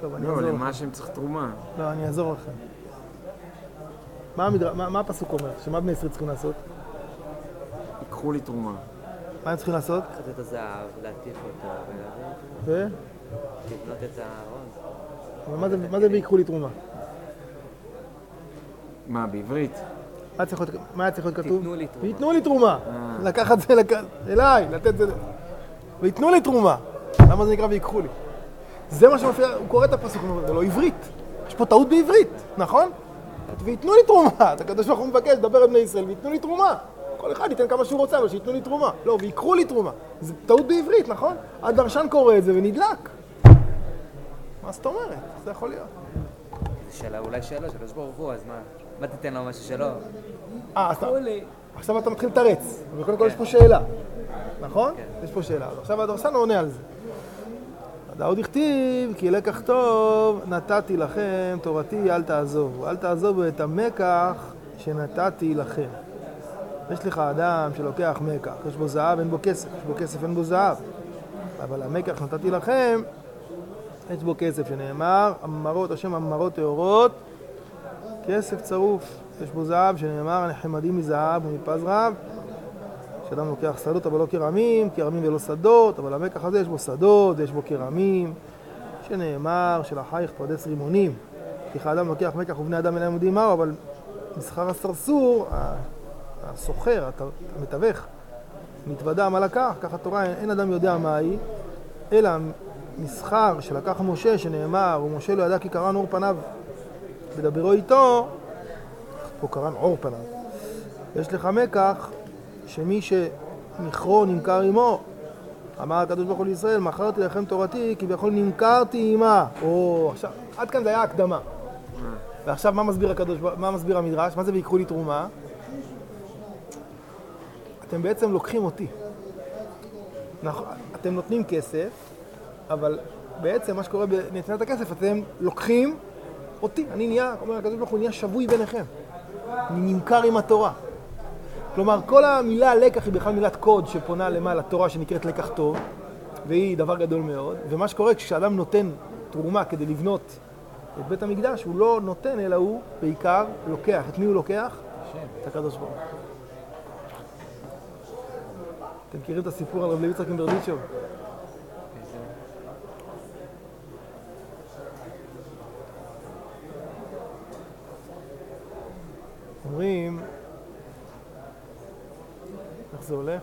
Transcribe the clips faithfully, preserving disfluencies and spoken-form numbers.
טוב, אני לא, אעזור למה לכם. שהם צריך תרומה. לא, אני אעזור לכם. מה, המדר... מה, מה הפסוק אומר? שמה בני ישראל צריכים לעשות? ייקחו לי תרומה. מה הם צריכים לעשות? לקחת את הזהב, להתיך אותו ולהביא ו? לבנות את הארון. אבל מה זה, מה זה ויקחו לי תרומה? מה, בעברית? מה צריך להיות, מה צריך להיות כתוב? תיתנו לי תרומה. ויתנו לי תרומה. אה. לקחת זה לק... אליי, לתת זה... ויתנו לי תרומה. למה זה נקרא ויקחו לי? זה מה שמפריע, הוא קורא את הפסוק, הוא אומר, זה לא עברית. יש פה טעות בעברית, נכון? ויתנו לי תרומה. הקדוש ברוך הוא מבקש, דבר על בני ישראל, ויתנו לי תרומה. כל אחד ייתן כמה שהוא רוצה, אבל שיתנו לי תרומה. לא, ויקחו לי תרומה. זה טעות בעברית, נכון? הדרשן קורא את זה ונדלק. מה זאת אומרת? זה יכול להיות. זה שאלה, אולי שאלה, שלוש ברוך הוא, אז מה? מה תיתן לו משהו שלו? אה, אז אתה... אולי. עכשיו אתה מתחיל לתרץ, וקודם כל יש פה שאלה, נכון? יש פה שאלה, אז עכשיו הדרשן עונה על זה. עוד הכתיב, כי לקח טוב, נתתי לכם, תורתי אל תעזובו. אל תעזובו את המקח שנתתי לכם. יש לך אדם שלוקח מקח, יש בו זהב, אין בו כסף, יש בו כסף, אין בו זהב. אבל המקח שנתתי לכם, יש בו כסף, שנאמר, הממרות, השם הממרות טהורות, כסף צרוף. יש בו זהב, שנאמר, הנחמדים מזהב ומפז רב. שאדם לוקח שדות, אבל לא כרמים, כרמים ולא שדות, אבל המקח הזה יש בו שדות, יש בו כרמים. שנאמר, שלחייך פרדס רימונים. כי האדם לוקח מקח ובני אדם אינם יודעים מהו, אבל מסחר הסרסור, הסוחר, המתווך, מתוודע מה לקח, ככה תורה, אין אדם יודע מה היא, אלא מסחר שלקח משה, שנאמר, ומשה לא ידע כי קרן אור פניו, ודברו איתו, פה קרן אור פניו. יש לך מקח, שמי שמכרו נמכר עמו, אמר הקדוש ברוך הוא לישראל, מכרתי לכם תורתי, כי ביכול נמכרתי עמה. או, עכשיו, עד כאן זה היה הקדמה. ועכשיו מה מסביר הקדוש, מה מסביר המדרש? מה זה ויקחו לי תרומה? אתם בעצם לוקחים אותי. אתם נותנים כסף, אבל בעצם מה שקורה בנתינת הכסף, אתם לוקחים אותי. אני נהיה, אומר הקדוש ברוך הוא, נהיה שבוי ביניכם. אני נמכר עם התורה. כלומר, כל המילה לקח היא בכלל מילת קוד שפונה למה? לתורה שנקראת לקח טוב, והיא דבר גדול מאוד. ומה שקורה כשאדם נותן תרומה כדי לבנות את בית המקדש, הוא לא נותן, אלא הוא בעיקר לוקח. את מי הוא לוקח? את הקדוש ברוך הוא. אתם מכירים את הסיפור על רב לוי יצחק מברדיצ'וב? אומרים, איך זה הולך?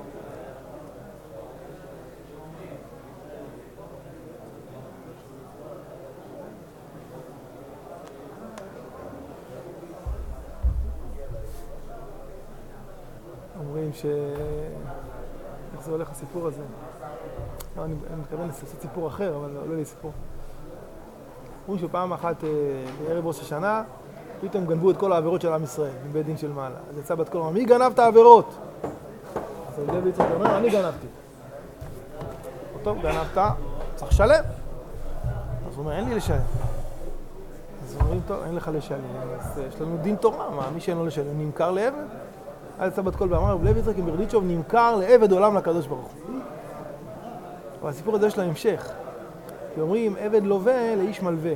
אומרים ש... איך זה הולך הסיפור הזה? לא, אני, אני מתכוון לעשות סיפור אחר, אבל לא לי סיפור. אומרים שפעם אחת בערב ראש השנה, פתאום גנבו את כל העבירות של עם ישראל, מבית דין של מעלה. אז יצא בת קול, מי גנב את העבירות? אז רב לוי יצחק אומר, אני גנבתי. טוב, גנבת, צריך לשלם. אז הוא אומר, אין לי לשלם. אז אומרים, טוב, אין לך לשלם. אז יש לנו דין תורה, מה, מי שאין לו לשלם נמכר לעבד? אז יצא בת קול ואמר, רב לוי יצחק מברדיצ'וב נמכר לעבד עולם לקדוש ברוך הוא. אבל הסיפור הזה יש לה המשך. כי אומרים, עבד לווה לאיש מלווה.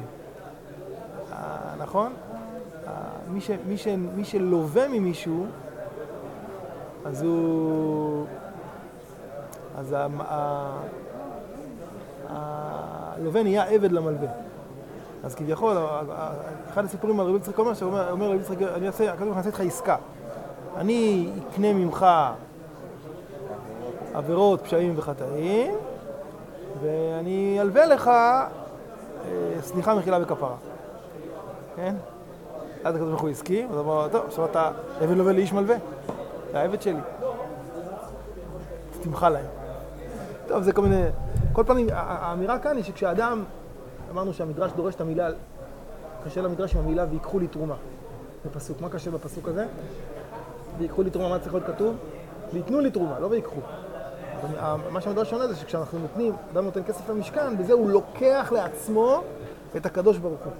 נכון? מי, ש, מי, ש, מי שלווה ממישהו, אז הוא... אז הלווה נהיה עבד למלווה. אז כביכול, אחד הסיפורים על רבי יצחק אומר, שאומר רבי יצחק, אני אעשה, הקדוש אעשה איתך עסקה. אני אקנה ממך עבירות, פשעים וחטאים, ואני אלווה לך סליחה, מחילה וכפרה. כן? אז הקדוש ברוך הוא הסכים, אז אמר, טוב, עכשיו אתה עבד לווה לאיש מלווה. זה העבד שלי. אז תמחה להם. טוב, זה כל מיני... כל פעמים, האמירה כאן היא שכשאדם, אמרנו שהמדרש דורש את המילה, קשה למדרש עם המילה ויקחו לי תרומה. בפסוק. מה קשה בפסוק הזה? ויקחו לי תרומה, מה צריך להיות כתוב? ויתנו לי תרומה, לא ויקחו. מה שהמדרש שונה זה שכשאנחנו נותנים, אדם נותן כסף למשכן, בזה הוא לוקח לעצמו את הקדוש ברוך הוא.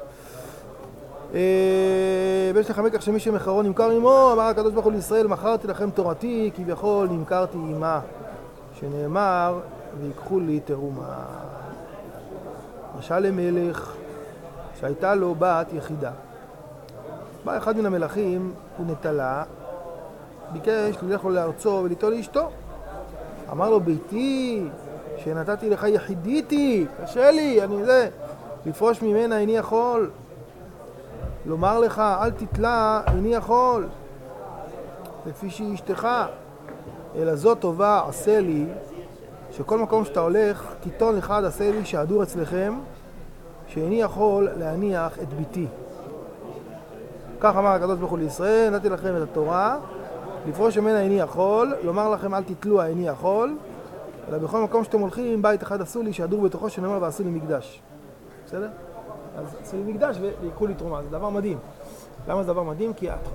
ויש לך מקח שמי שמכרו נמכר עמו, אמר הקדוש ברוך הוא לישראל, מכרתי לכם תורתי, כביכול נמכרתי עמה, שנאמר, ויקחו לי תרומה. משל למלך שהייתה לו בת יחידה. בא אחד מן המלכים ונטלה, ביקש ללך לו לארצו וליטול לאשתו. אמר לו, ביתי שנתתי לך יחידיתי, קשה לי, אני זה, לפרוש ממנה איני יכול. לומר לך, אל תתלה, איני יכול. לפי שהיא אשתך. אלא זאת טובה עשה לי, שכל מקום שאתה הולך, תיתון אחד עשה לי שהדור אצלכם, שאיני יכול להניח את ביתי. כך אמר הקדוש ברוך הוא לישראל, נתתי לכם את התורה, לפרוש ממנה איני יכול, לומר לכם אל תתלוה איני יכול, אלא בכל מקום שאתם הולכים, בית אחד עשו לי שהדור בתוכו שנאמר ועשו לי מקדש. בסדר? אז עשו לי מקדש ויקחו לי תרומה, זה דבר מדהים. למה זה דבר מדהים? כי את...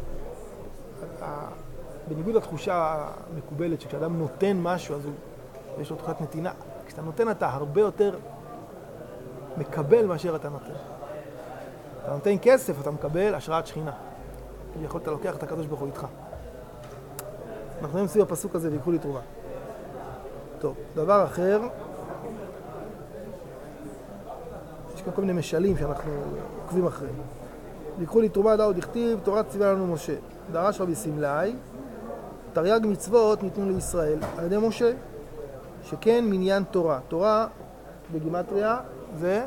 בניגוד לתחושה המקובלת שכשאדם נותן משהו אז הוא, יש לו תחושת נתינה. כשאתה נותן אתה הרבה יותר מקבל מאשר אתה נותן. אתה נותן כסף, אתה מקבל השראת שכינה. יכולת לוקח את הקדוש ברוך הוא איתך. אנחנו נראים סביב הפסוק הזה ויקחו לי תרומה. טוב, דבר אחר, יש כאן כל מיני משלים שאנחנו עוקבים אחריהם. ויקחו לי תרומה דאוד הכתיב, תורה ציווה לנו משה. דרש רבי סמלאי, תרי"ג מצוות ניתנו לישראל על ידי משה, שכן מניין תורה. תורה בגימטריה זה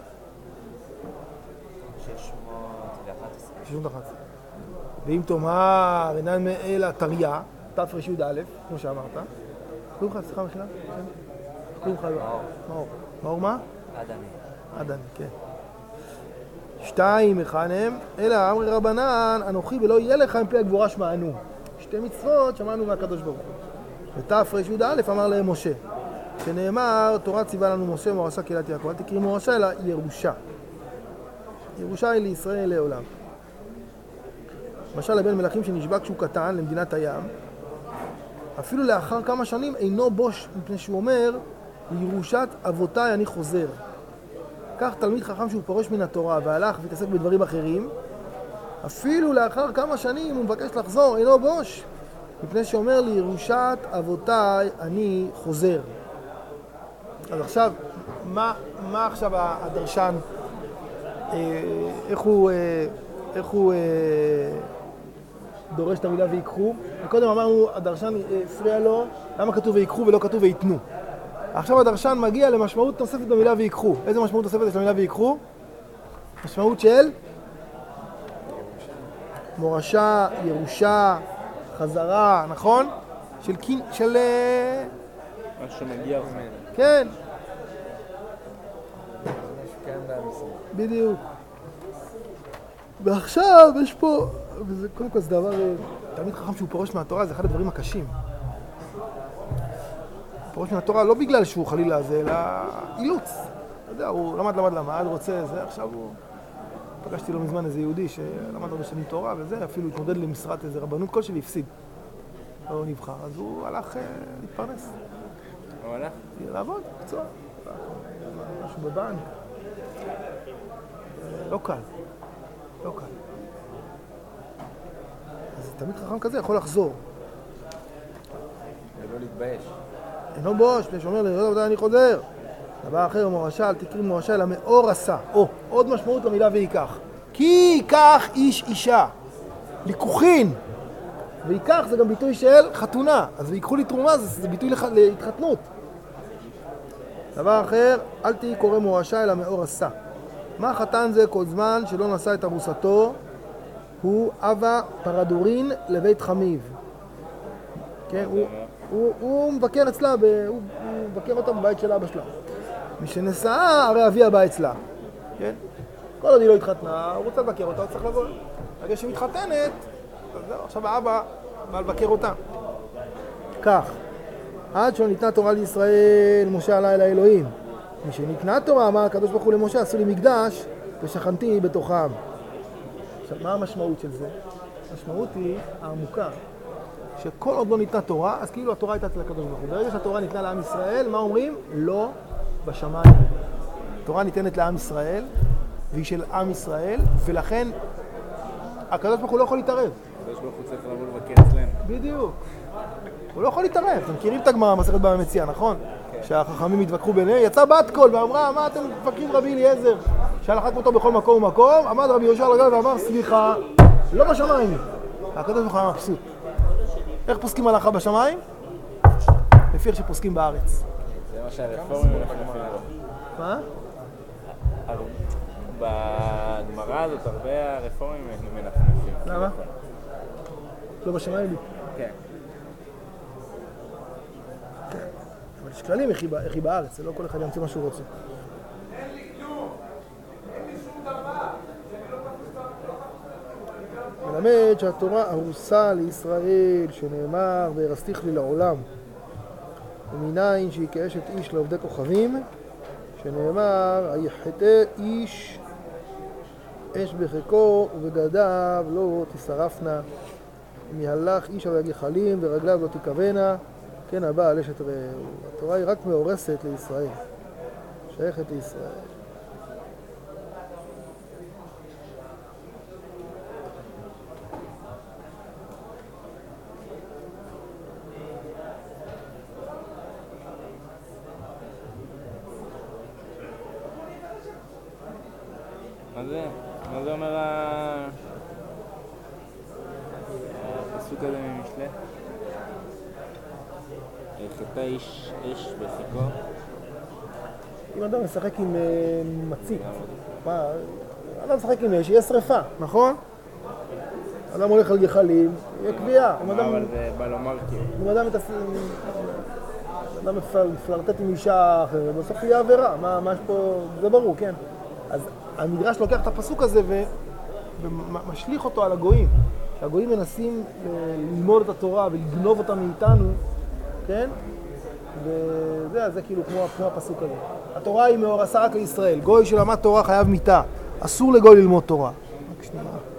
שש מאות ואחת עשרה. שש מאות ואחת עשרה. ואם תאמר אינן מאלה תריה, תר"י, כמו שאמרת. קוראים לך, סליחה מחילה? קוראים לך מאור. מאור. מאור מה? עדני. עדני, כן. שתיים, היכן הם? אלא אמרי רבנן, אנוכי ולא יהיה לך מפי הגבורה שמענו. שתי מצוות שמענו מהקדוש ברוך הוא. ותר"י אמר להם משה, שנאמר, תורה ציווה לנו משה מורשה קהילת יעקב. אל תקראי מורשה אלא ירושה. ירושה היא לישראל לעולם. למשל לבן מלכים שנשבע כשהוא קטן למדינת הים, אפילו לאחר כמה שנים אינו בוש, מפני שהוא אומר, לירושת אבותיי אני חוזר. כך תלמיד חכם שהוא פורש מן התורה והלך והתעסק בדברים אחרים, אפילו לאחר כמה שנים הוא מבקש לחזור, אינו בוש, מפני שאומר לירושת אבותיי אני חוזר. אז עכשיו, מה, מה עכשיו הדרשן, אה, איך הוא, אה, איך הוא אה, דורש את המילה ויקחו? קודם אמרנו, הדרשן הפריע לו, למה כתוב ויקחו ולא כתוב ויתנו? עכשיו הדרשן מגיע למשמעות נוספת במילה ויקחו. איזה משמעות נוספת יש למילה ויקחו? משמעות של מורשה, ירושה, חזרה, נכון? של... של... מה שמגיע ממנו. כן. כן, בעמיסים. בדיוק. ועכשיו יש פה, וזה, קודם כל זה דבר, תלמיד חכם שהוא פורש מהתורה, זה אחד הדברים הקשים. פורש מהתורה לא בגלל שהוא חלילה זה, אלא אילוץ. אתה יודע, הוא למד, למד, למד, רוצה זה, עכשיו הוא... פגשתי לו מזמן איזה יהודי שלמד הרבה שנים תורה וזה, אפילו התמודד למשרת איזה רבנות כלשהי והפסיד. לא נבחר, אז הוא הלך להתפרנס. הוא הלך? לעבוד, קצוע. משהו בבנק. לא קל. לא קל. אז תמיד חכם כזה יכול לחזור. ולא להתבייש. אינו בוש, מפני שאומר לי, רבי אני חוזר. דבר אחר, מורשה, אל תקראי מורשה, אלא מאור עשה. או, עוד משמעות למילה ויקח. כי ייקח איש אישה. ליקוחין. ויקח זה גם ביטוי של חתונה. אז ויקחו לי תרומה, זה, זה ביטוי לח... להתחתנות. דבר אחר, אל תהי קורא מורשה, אלא מאור עשה. מה חתן זה כל זמן שלא נשא את ארוסתו? הוא אבא פרדורין לבית חמיב. כן, הוא, הוא, הוא מבקר אצלה, ב, הוא, הוא מבקר אותה בבית של אבא שלה. מי שנשאה, הרי אבי הבא אצלה. כן? כל עוד היא לא התחתנה, הוא רוצה לבקר אותה, הוא צריך לבוא. ברגע שהיא מתחתנת, אז זהו, עכשיו האבא בא לבקר אותה. כך, עד שלא ניתנה תורה לישראל, משה עלה אל האלוהים. מי שניתנה תורה, אמר הקדוש ברוך הוא למשה, עשו לי מקדש ושכנתי בתוכם. עכשיו, מה המשמעות של זה? המשמעות היא העמוקה, שכל עוד לא ניתנה תורה, אז כאילו התורה הייתה אצל הקדוש ברוך הוא. ברגע שהתורה ניתנה לעם ישראל, מה אומרים? לא בשמיים. התורה ניתנת לעם ישראל, והיא של עם ישראל, ולכן הקדוש ברוך הוא לא יכול להתערב. הקדוש ברוך הוא צריך לבוא לבקר אצלנו. בדיוק. הוא לא יכול להתערב. אתם מכירים את הגמרא, מסכת בבא מציעא, נכון? שהחכמים התווכחו ביניהם, יצא בת קול ואמרה, מה אתם מתווכחים רבי אליעזר? שהלכה אותו בכל מקום ומקום, עמד רבי יהושע על הרגליים ואמר, סליחה, לא בשמיים. הקדוש ברוך הוא היה מבסוט. איך פוסקים הלכה בשמיים? לפי איך שפוסקים בארץ. זה מה שהרפורמים מנפנפים לו. מה? בגמרא הזאת הרבה הרפורמים מנפנפים. למה? לא בשמיים לי. כן. אבל יש כללים איך היא בארץ, זה לא כל אחד ימציא מה שהוא רוצה. מלמד שהתורה ארוסה לישראל, שנאמר והרסתיך לי לעולם, ומניין שהיא כאשת איש לעובדי כוכבים, שנאמר היחטא איש אש בחיקו ובגדיו לא תשרפנה, אם יהלך איש על הגחלים ורגליו לא תכוונה, כן הבא על אשת רעהו. התורה היא רק מאורסת לישראל, שייכת לישראל. מה זה? מה זה אומר הפסוק הזה ממשלי? חטא איש אש בחיקו. אם אדם משחק עם מצית, מה? אדם משחק עם אש, יהיה שריפה, נכון? אדם הולך על גחלים, יהיה קביעה. אבל זה בא לומר כאילו. אם אדם מפלרטט עם אישה אחרת, בסוף יהיה עבירה. מה יש פה? זה ברור, כן. אז המדרש לוקח את הפסוק הזה ומשליך אותו על הגויים. שהגויים מנסים ללמוד את התורה ולגנוב אותה מאיתנו, כן? וזה, זה כאילו כמו, כמו הפסוק הזה. התורה היא מאורסה רק לישראל. גוי שלמד תורה חייב מיתה. אסור לגוי ללמוד תורה. רק שנייה.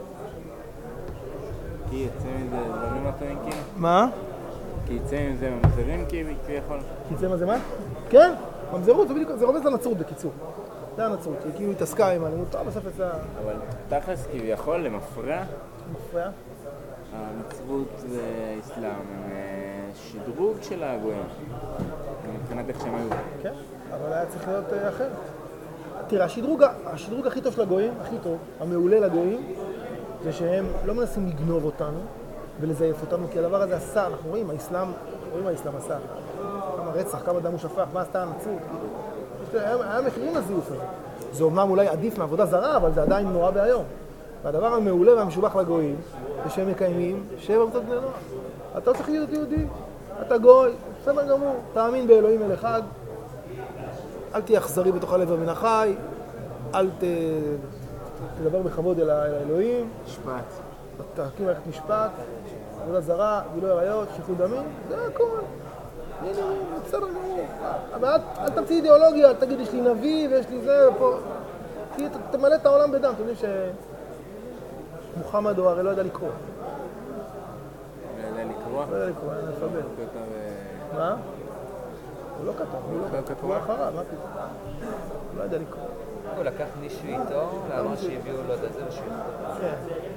כי יצא מזה דברים מתאים כאילו? מה? כי יצא מזה ממזרים כביכול? כי יצא מזה מה? כן, ממזרות, זה בדיוק, זה רומז לנצרות בקיצור. זה הנצרות, שהיא כאילו התעסקה עם הלימוד תורה, בסוף יצא... אבל תכלס כביכול למפרע? מפריע? המצוות והאסלאם הם שדרוג של הגויים, מבחינת איך שהם היו. כן, אבל היה צריך להיות אחרת. תראה, השדרוג, השדרוג הכי טוב של הגויים, הכי טוב, המעולה לגויים, זה שהם לא מנסים לגנוב אותנו ולזייף אותנו, כי הדבר הזה עשה, אנחנו רואים, האסלאם, רואים האסלאם עשה, כמה רצח, כמה דם הוא שפך, מה עשתה הנצרות, היה, היה מחירים לזיוף הזה. זה אומנם אולי עדיף מעבודה זרה, אבל זה עדיין נורא והיום. והדבר המעולה והמשובח לגויים, זה שהם מקיימים שבע מצוות בני נוח. אתה לא צריך להיות יהודי, אתה גוי, בסדר גמור, תאמין באלוהים אל אחד, אל תהיה אכזרי בתוך הלב מן החי, אל ת... תדבר בכבוד אל האלוהים. משפט. תקים מערכת משפט, עבודה זרה, גילוי עריות, שפיכות דמים, זה הכל. הנה, בסדר גמור. אבל אל, אל תמציא אידיאולוגיה, אל תגיד, יש לי נביא ויש לי זה ופה. כי תמלא את העולם בדם, אתם יודעים שמוחמד הוא הרי לא יודע לקרוא. לא יודע לקרוא? לא יודע לקרוא, אני מפבל. הוא כתב... מה? הוא לא כתב, הוא לא כתב. הוא אחריו, מה פתאום? הוא לא יודע לקרוא. הוא לקח מישהו איתו, ואמר שהביאו לו את זה בשביל. כן.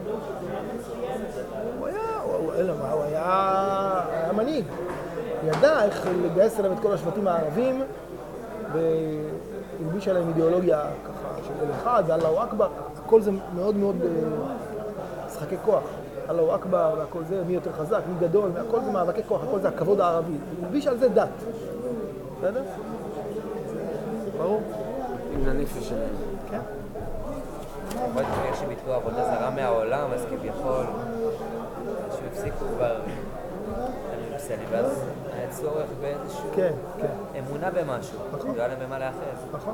הוא היה, הוא היה, היה מנהיג. הוא ידע איך לגייס אליו את כל השבטים הערבים, והלביש עליהם אידיאולוגיה ככה של אל אחד, ואללהו אכבר, הכל זה מאוד מאוד משחקי כוח. אללהו אכבר והכל זה, מי יותר חזק, מי גדול, הכל זה מאבקי כוח, הכל זה הכבוד הערבי. הוא הלביש על זה דת. בסדר? ברור? עם הנפש שלהם. כן. עוד כנראה שביטלו עבודה זרה מהעולם, אז כביכול, שהפסיקו כבר פסלים, ואז היה צורך באיזשהו כן, כן. אמונה במשהו, נכון. לא היה להם במה לאחז. נכון.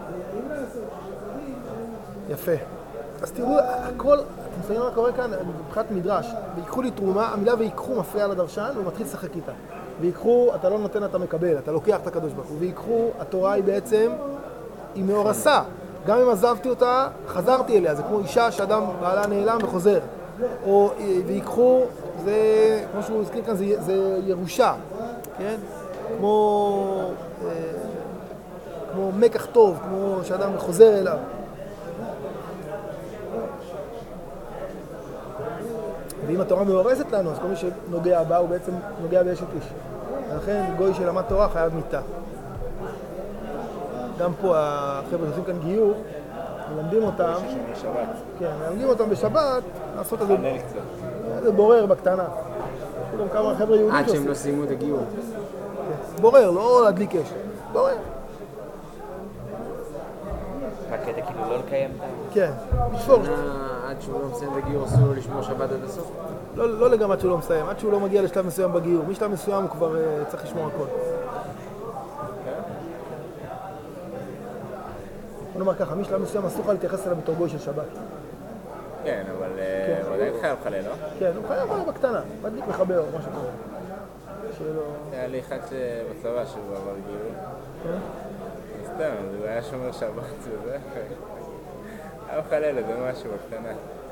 יפה. אז תראו, הכל, אתם מסתכלים מה קורה כאן, מבחינת מדרש, ויקחו לי תרומה, המילה ויקחו מפריע לדרשן, והוא מתחיל לשחק איתה. ויקחו, אתה לא נותן, אתה מקבל, אתה לוקח את הקדוש ברוך הוא. ויקחו, התורה היא בעצם, היא מאורסה. גם אם עזבתי אותה, חזרתי אליה. זה כמו אישה שאדם בעלה נעלם וחוזר. או, ויקחו, זה, כמו שהוא הזכיר כאן, זה, זה ירושה. כן? כמו, אה, כמו מקח טוב, כמו שאדם חוזר אליו. ואם התורה מאורסת לנו, אז כל מי שנוגע בה הוא בעצם נוגע באשת איש. ולכן גוי שלמד תורה חייב מיתה. גם פה החבר'ה שעושים כאן גיור, מלמדים אותם, שומרי שבת. כן, מלמדים אותם בשבת, לעשות את זה, חנל קצת. זה בורר בקטנה. יש גם כמה חבר'ה יהודים עד שהם שעושים. לא סיימו את הגיור. בורר, לא להדליק אש. בורר. בקטע כאילו לא לקיים את ה... כן, לשפור. עד שהוא לא מסיים את הגיור אסור לו לשמור שבת עד הסוף. לא, לא לגמרי עד שהוא לא מסיים, עד שהוא לא מגיע לשלב מסוים בגיור. משלב מסוים הוא כבר uh, צריך לשמור הכל. בוא נאמר ככה, משלב מסוים אסור לך להתייחס אליו בתור גוי של שבת. כן, אבל הוא עדיין חייב חלל, לא? כן, הוא חייב חייב בקטנה, מדליק מחבר, משהו כזה. שלא... היה לי אחד בצבא שהוא עבר גיור. כן? סתם, הוא היה שומר שבת וזה. היה מחלל איזה משהו בקטנה.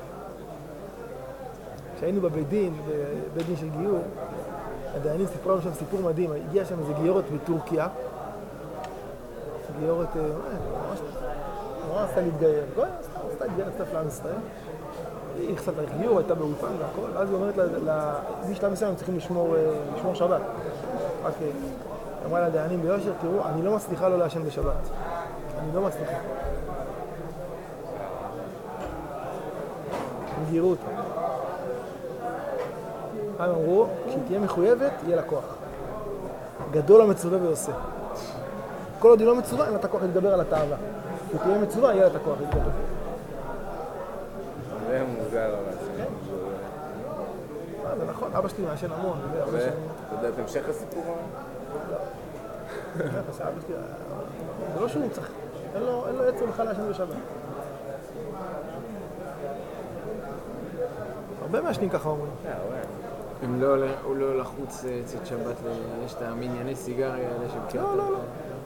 כשהיינו בבית דין, בבית דין של גיור, הדיינים סיפרו לנו שם סיפור מדהים. הגיעה שם איזה גיורת מטורקיה. גיורת, ממש, נורא עשתה להתגייר. גוי, עשתה להתגייר קצת לעם ישראל. היא נכנסת לה גיור, הייתה באולפן והכל. ואז היא אומרת לה, בשלב מסוים הם צריכים לשמור שבת. רק אמרה לדיינים ביושר, תראו, אני לא מצליחה לא לעשן בשבת. אני לא מצליחה. הם גירו אותה. הם אמרו, כשהיא תהיה מחויבת, יהיה לה כוח. גדול המצווה ועושה. כל עוד היא לא מצווה, אין לה את הכוח להתגבר על התאווה. כשהיא תהיה מצווה, יהיה לה את הכוח להתגבר. זה מוזר אבל. זה נכון, אבא שלי מעשן המון. אתה יודע את המשך הסיפור? זה לא שהוא צריך, אין לו עצר בכלל לעשן בשבת. הרבה מעשנים ככה אומרים. אם הוא לא לחוץ צאת שבת, יש את המנייני סיגריה האלה שמכיר לא, לא, לא.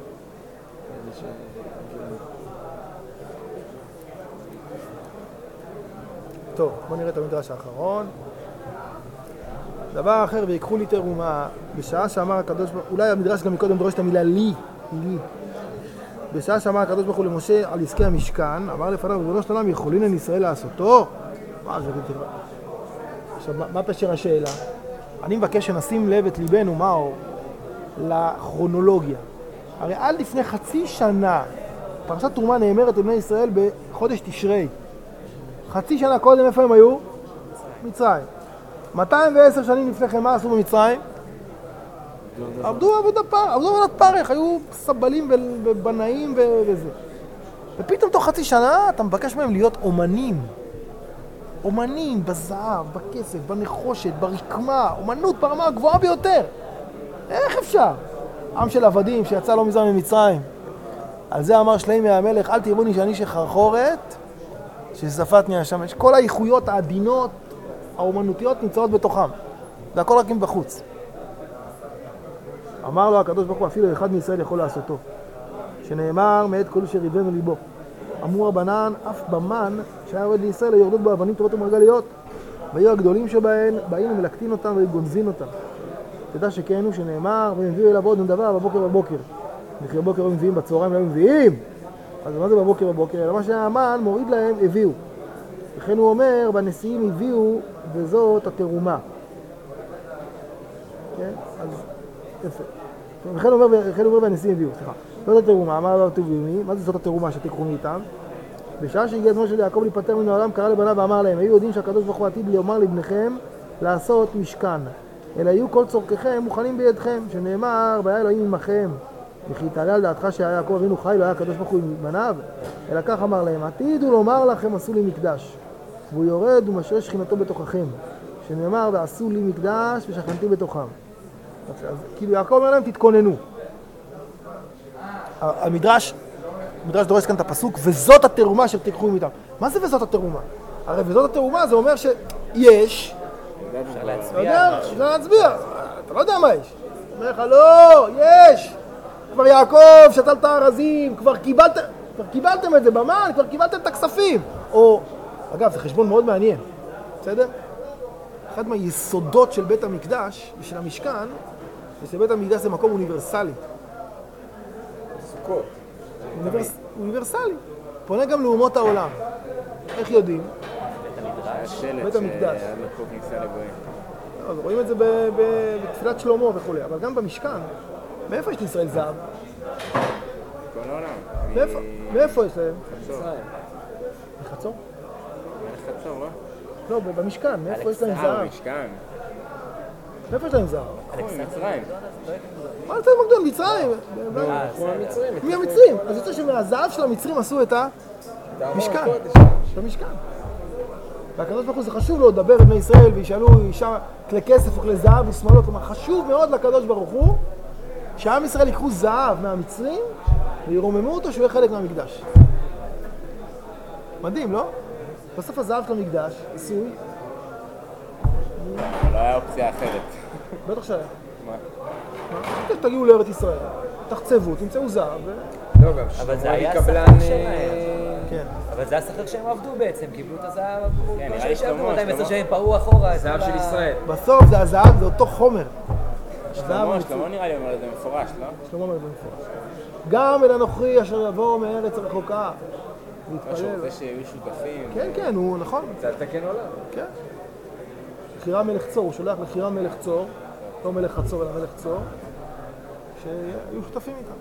טוב, בוא נראה את המדרש האחרון. דבר אחר, ויקחו לי תרומה, בשעה שאמר הקדוש ברוך הוא, אולי המדרש גם מקודם דורש את המילה לי, לי. בשעה שאמר הקדוש ברוך הוא למשה על עסקי המשכן, אמר לפניו, ריבונו של עולם, יכולים אין ישראל לעשותו? מה זה תראה? עכשיו, מה פשר השאלה? אני מבקש שנשים לב את ליבנו, מהו? לכרונולוגיה. הרי עד לפני חצי שנה, פרשת תרומה נאמרת לבני ישראל בחודש תשרי. חצי שנה קודם איפה הם היו? מצרים. מאתיים ועשר שנים לפני כן, מה עשו במצרים? עבדו עבודת פרך, עבדו עבודת פרך, היו סבלים ובנאים וזה. ופתאום תוך חצי שנה אתה מבקש מהם להיות אומנים. אומנים בזהב, בכסף, בנחושת, ברקמה, אומנות ברמה הגבוהה ביותר. איך אפשר? עם של עבדים שיצא לא מזמן ממצרים. על זה אמר שלמה המלך, אל תראוני שאני שחרחורת, ששפטני השמש. כל האיכויות העדינות, האומנותיות נמצאות בתוכם. זה הכל רק עם בחוץ. אמר לו הקדוש ברוך הוא, אפילו אחד מישראל יכול לעשותו. שנאמר, מאת כל אשר ידבנו ליבו. אמרו רבנן, אף במן שהיה יורד לישראל, היורדות באבנים טובות ומרגליות. והיו הגדולים שבהן, באים ומלקטין אותם וגונזין אותם. תדע שכן הוא שנאמר, ומביאו אליו עוד דבר בבוקר בבוקר. וכי בבוקר הם מביאים, בצהריים לא מביאים. אז מה זה בבוקר בבוקר? אלא מה שהאמן מוריד להם, הביאו. וכן הוא אומר, בנשיאים הביאו, וזאת התרומה. כן? אז יפה. וכן הוא אומר, וכן הוא אומר, בנשיאים הביאו, סליחה. זאת התרומה, אמר לו תביאו, מה זה זאת התרומה שתיקחו מאיתם? בשעה שהגיע הזמן של יעקב להיפטר מן העולם, קרא לבניו ואמר להם, היו יודעים שהקדוש ברוך הוא עתיד לומר לבניכם לעשות משכן. אלא יהיו כל צורככם מוכנים בידכם, שנאמר, והיה אלוהים עמכם. וכי תעלה על דעתך שיעקב אבינו חי, לא היה הקדוש ברוך הוא עם בניו, אלא כך אמר להם, עתיד הוא לומר לכם, עשו לי מקדש. והוא יורד ומשרה שכינתו בתוככם. שנאמר, ועשו לי מקדש ושכנתי בתוכם. אז כאילו יעקב אומר להם, תתכוננו. המדרש, המדרש דורש כאן את הפסוק, וזאת התרומה שתיקחו מאיתם. מה זה וזאת התרומה? הרי וזאת התרומה זה אומר שיש, אפשר להצביע. אתה יודע, אפשר להצביע, אתה לא יודע מה יש. אומר לך, לא, יש. כבר יעקב שתל את הארזים, כבר קיבלתם, כבר קיבלתם את זה במן, כבר קיבלתם את הכספים. או, אגב, זה חשבון מאוד מעניין, בסדר? אחד מהיסודות של בית המקדש ושל המשכן, זה שבית המקדש זה מקום אוניברסלי. סוכות. אוניברס... אוניברסלי. פונה גם לאומות העולם. איך יודעים? השלט בית המקדש. שהיה לו כניסה לגויים. אז רואים את זה ב... ב... בתפילת שלמה וכו'. אבל גם במשכן, מאיפה יש לישראל זהב? כל העולם. מאיפה? מאיפה יש להם? חצור. מחצור? מלך חצור, לא? לא, במשכן, מאיפה יש להם אה, זהב? במשכן. מאיפה יש להם זהב? נכון, מצרים. מה זה מקדון? מצרים. מי המצרים? אז יוצא שמהזהב של המצרים עשו את המשכן. את המשכן. והקדוש ברוך הוא זה חשוב לו לדבר עם בני ישראל וישאלו אישה כלי כסף או כלי זהב ושמאלות. כלומר, חשוב מאוד לקדוש ברוך הוא שעם ישראל ייקחו זהב מהמצרים וירוממו אותו שהוא יהיה חלק מהמקדש. מדהים, לא? בסוף הזהב של המקדש, עשוי. לא היה אופציה אחרת. בטח שהיה. מה? מה? תגיעו לארץ ישראל, תחצבו, תמצאו זהב ו... לא, גם אבל זה שמואל היה קבלן... השכר שלהם. כן. אבל זה השכר שהם עבדו בעצם, קיבלו את הזהב, כן, נראה לי שלמה, מאתיים עשרה שלמה. שנים פרעו אחורה. את זהב כל של ה- ישראל. בסוף זה הזהב, זה אותו חומר. שלמה, שלמה נראה לי אומר את זה מפורש, לא? שלמה אומר במפורש. גם אל הנוכרי אשר יבוא מארץ רחוקה. לא שהוא להתפלל. רוצה שיהיו שותפים. כן, כן, הוא נכון. זה לתקן עולם. כן. חירם מלך צור, הוא שולח לחירם מלך צור, לא מלך חצור אלא מלך צור, שיהיו שותפים איתם.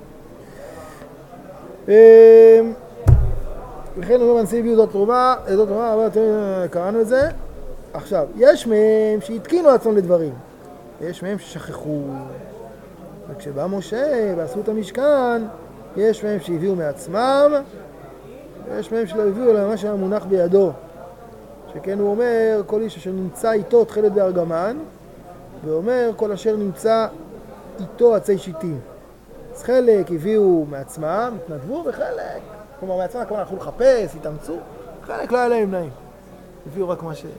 לכן אומר הנשיא הביאו עדות תרומה, עדות תרומה, אבל אתם קראנו את זה. עכשיו, יש מהם שהתקינו עצמם לדברים, ויש מהם ששכחו. וכשבא משה ועשו את המשכן, יש מהם שהביאו מעצמם, ויש מהם שלא הביאו אלא מה שהיה מונח בידו. שכן הוא אומר, כל איש אשר נמצא איתו תכלת בארגמן, ואומר, כל אשר נמצא איתו עצי שיטים. אז חלק הביאו מעצמם, התנדבו, וחלק, כלומר מעצמם, כלומר הלכו לחפש, התאמצו, חלק לא היה להם נעים. הביאו רק מה ש...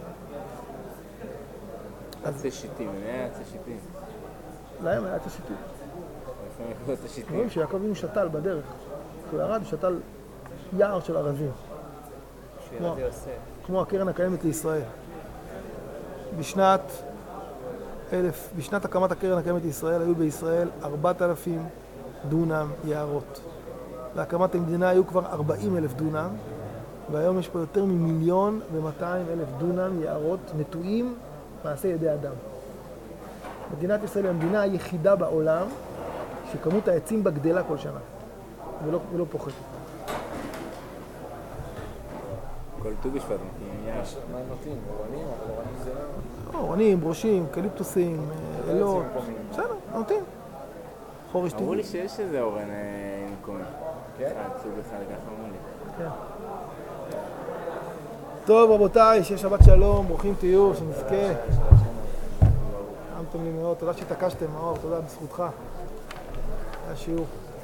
עצי שיטים, מי היה עצי שיטים? להם היה עצי שיטים. לפעמים יקראו עצי שיטים. אומרים שיעקב אבינו שתל בדרך. הוא ירד ושתל יער של ערבים. כמו, כמו הקרן הקיימת לישראל. בשנת אלף, בשנת הקמת הקרן הקיימת לישראל היו בישראל ארבעת אלפים דונם יערות. להקמת המדינה היו כבר ארבעים אלף דונם, והיום יש פה יותר ממיליון ומאתיים אלף דונם יערות נטועים מעשה ידי אדם. מדינת ישראל היא המדינה היחידה בעולם שכמות העצים בה גדלה כל שנה, ולא, ולא פוחתת. כל ט"ו בשבט, נהיה. מה הם נותנים? אורנים? אורנים זה לא... אורנים, ברושים, קליפטוסים, אלות, בסדר, נותנים. חורש אמרו טבעי. לי שיש איזה אורן מקומי. כן? אחד, סוג אחד, ככה אמרו לי. כן. טוב רבותיי, שיהיה שבת שלום, ברוכים תהיו, שנזכה. נעמתם לי מאוד, תודה שהתעקשתם, מאור, תודה בזכותך. היה שיעור.